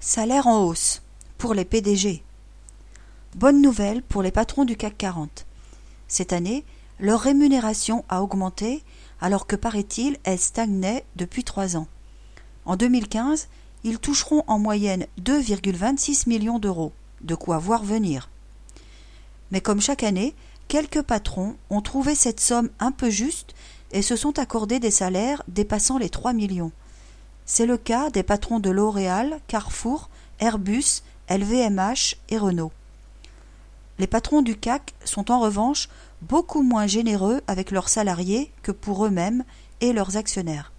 Salaire en hausse pour les PDG. Bonne nouvelle pour les patrons du CAC 40. Cette année, leur rémunération a augmenté alors que, paraît-il, elle stagnait depuis 3 ans. En 2015, ils toucheront en moyenne 2,26 millions d'euros, de quoi voir venir. Mais comme chaque année, quelques patrons ont trouvé cette somme un peu juste et se sont accordés des salaires dépassant les 3 millions. C'est le cas des patrons de L'Oréal, Carrefour, Airbus, LVMH et Renault. Les patrons du CAC sont en revanche beaucoup moins généreux avec leurs salariés que pour eux-mêmes et leurs actionnaires.